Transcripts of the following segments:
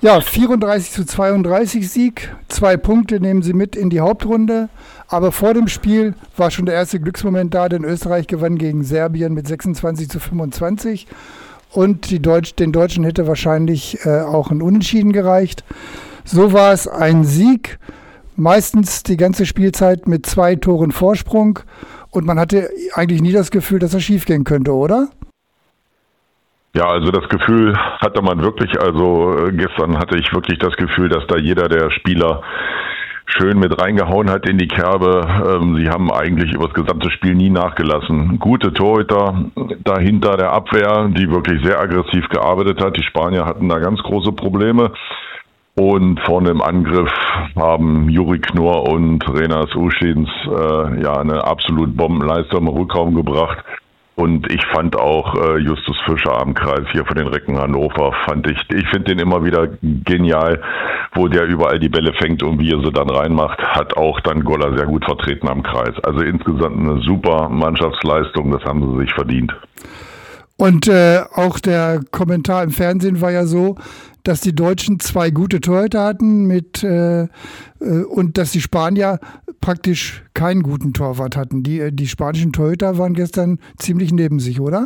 Ja, 34:32 Sieg, 2 Punkte nehmen sie mit in die Hauptrunde. Aber vor dem Spiel war schon der erste Glücksmoment da, denn Österreich gewann gegen Serbien mit 26:25. Und den Deutschen hätte wahrscheinlich auch ein Unentschieden gereicht. So war es ein Sieg, meistens die ganze Spielzeit mit 2 Toren Vorsprung. Und man hatte eigentlich nie das Gefühl, dass das schiefgehen könnte, oder? Ja, also das Gefühl hatte man wirklich. Also gestern hatte ich wirklich das Gefühl, dass da jeder der Spieler schön mit reingehauen hat in die Kerbe. Sie haben eigentlich über das gesamte Spiel nie nachgelassen. Gute Torhüter dahinter der Abwehr, die wirklich sehr aggressiv gearbeitet hat. Die Spanier hatten da ganz große Probleme. Und vorne im Angriff haben Juri Knorr und Renas Ušins eine absolut Bombenleistung im Rückraum gebracht. Und ich fand auch Justus Fischer am Kreis hier von den Recken Hannover, ich finde den immer wieder genial, wo der überall die Bälle fängt und wie er sie dann reinmacht, hat auch dann Goller sehr gut vertreten am Kreis. Also insgesamt eine super Mannschaftsleistung, das haben sie sich verdient. Und auch der Kommentar im Fernsehen war ja so, dass die Deutschen 2 gute Torhüter hatten und dass die Spanier praktisch keinen guten Torwart hatten. Die spanischen Torhüter waren gestern ziemlich neben sich, oder?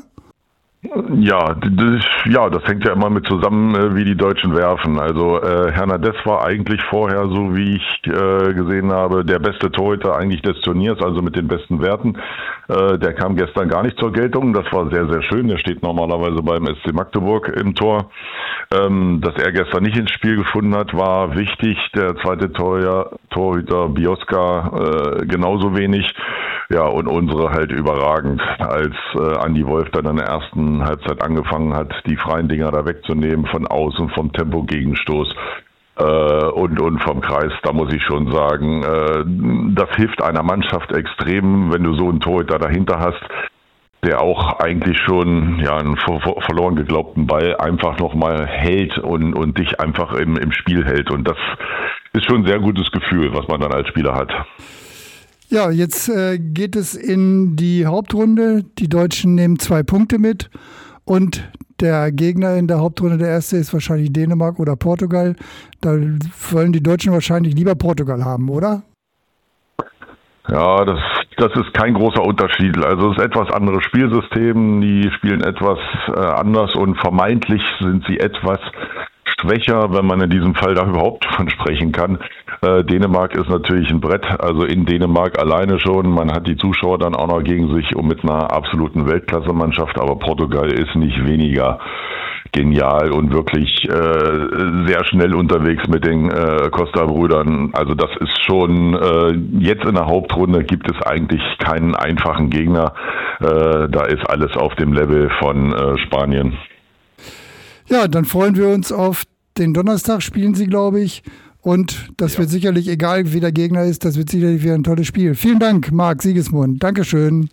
Ja, das hängt ja immer mit zusammen, wie die Deutschen werfen. Also Hernandez war eigentlich vorher, so wie ich gesehen habe, der beste Torhüter eigentlich des Turniers, also mit den besten Werten. Der kam gestern gar nicht zur Geltung. Das war sehr, sehr schön. Der steht normalerweise beim SC Magdeburg im Tor. Dass er gestern nicht ins Spiel gefunden hat, war wichtig. Der zweite Torhüter Bioska genauso wenig. Ja, und unsere halt überragend, als Andi Wolf dann in der ersten Halbzeit angefangen hat, die freien Dinger da wegzunehmen, von außen, vom Tempo-Gegenstoß und vom Kreis. Da muss ich schon sagen, das hilft einer Mannschaft extrem, wenn du so einen Torhüter dahinter hast, der auch eigentlich schon einen verloren geglaubten Ball einfach nochmal hält und dich einfach im Spiel hält. Und das ist schon ein sehr gutes Gefühl, was man dann als Spieler hat. Ja, jetzt geht es in die Hauptrunde. Die Deutschen nehmen 2 Punkte mit und der Gegner in der Hauptrunde, der erste, ist wahrscheinlich Dänemark oder Portugal. Da wollen die Deutschen wahrscheinlich lieber Portugal haben, oder? Ja, das ist kein großer Unterschied. Also es ist etwas anderes Spielsystem. Die spielen etwas anders und vermeintlich sind sie etwas schwächer, wenn man in diesem Fall da überhaupt von sprechen kann. Dänemark ist natürlich ein Brett, also in Dänemark alleine schon. Man hat die Zuschauer dann auch noch gegen sich und mit einer absoluten Weltklasse-Mannschaft, aber Portugal ist nicht weniger genial und wirklich sehr schnell unterwegs mit den Costa-Brüdern. Also das ist schon, jetzt in der Hauptrunde gibt es eigentlich keinen einfachen Gegner. Da ist alles auf dem Level von Spanien. Ja, dann freuen wir uns auf den Donnerstag, spielen sie, glaube ich. Und das wird sicherlich, egal wie der Gegner ist, das wird sicherlich wieder ein tolles Spiel. Vielen Dank, Marc Siegesmund. Dankeschön.